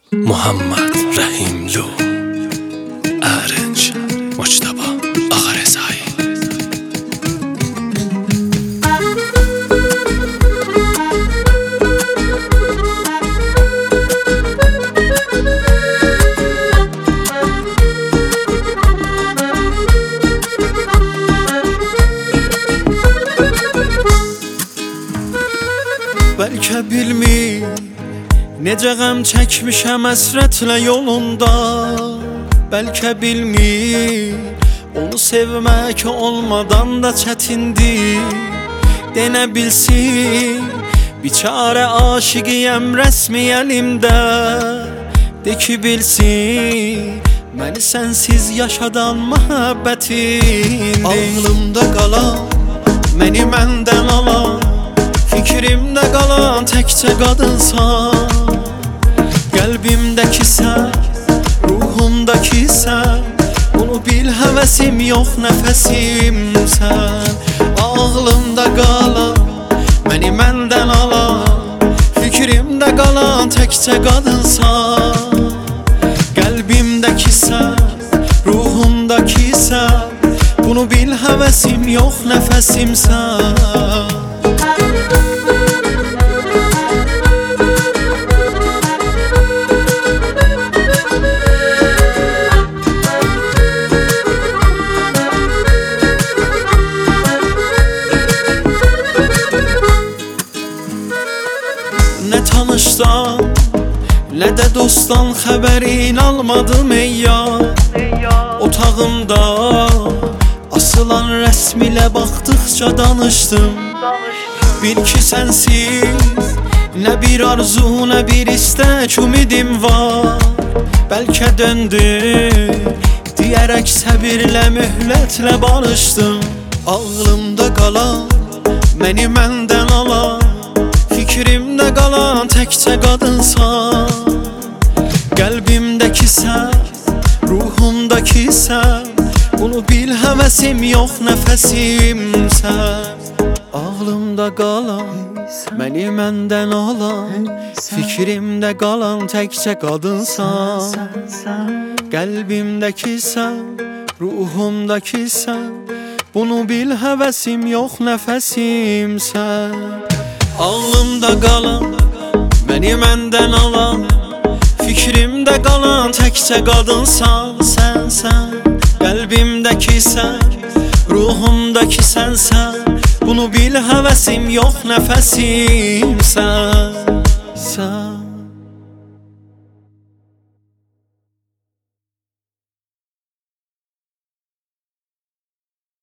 محمد رحیملو، ارنج مجتبی آقارضایی. Bəlkə bilmir necə qəm çəkmişəm əsrətlə yolunda. Bəlkə bilmir onu sevmək olmadan da çətindir. Denə bilsin biçarə aşiqiyəm rəsmi əlimdə. De ki bilsin məni sənsiz yaşadan məhəbbətindir. Ağlımda qalan, məni məndən alan, fikrimdə qalan təkcə qadınsan. Qəlbimdəki sən, ruhumdakı sən, bunu bil həvəsim yox nəfəsimsən. Ağlımda qalan, məni məndən alan, fikrimdə qalan təkcə qadınsan. Qəlbimdəki sən, ruhumdakı sən, bunu bil həvəsim yox nəfəsimsən. Nə tanışdan, nə də dostdan xəbərin almadım ey yar. Otağımda asılan rəsmilə baxdıqca danışdım. Bil ki sənsiz nə bir arzu, nə bir istək ümidim var. Bəlkə döndüm deyərək səbirlə, mühlətlə barışdım. Ağlımda qalan, məni məndən alan, fikrimdə qalan təkcə qadınsan. Qəlbimdəki sən, ruhumdakı sən, bunu bil həvəsim yox nəfəsimsən. Ağlımda qalan, məni məndən alan, fikrimdə qalan təkcə qadınsan. Qəlbimdəki sən, ruhumdakı sən, bunu bil həvəsim yox nəfəsimsən. Ağlımda qalan, məni məndən alan, fikrimdə qalan təkcə qadınsan sənsən. Qəlbimdəki sən, ruhumdakı sənsən, bunu bil həvəsim yox nəfəsimsən.